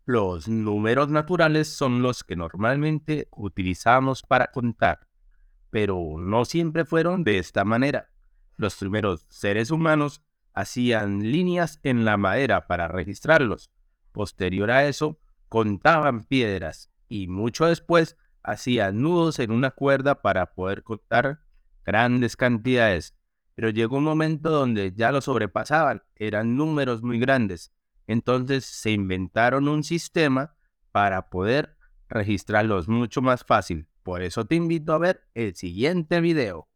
Los números naturales son los que normalmente utilizamos para contar, pero no siempre fueron de esta manera. Los primeros seres humanos hacían líneas en la madera para registrarlos. Posterior a eso, contaban piedras y mucho después hacían nudos en una cuerda para poder contar grandes cantidades. Pero llegó un momento donde ya lo sobrepasaban, eran números muy grandes. Entonces se inventaron un sistema para poder registrarlos mucho más fácil. Por eso te invito a ver el siguiente video.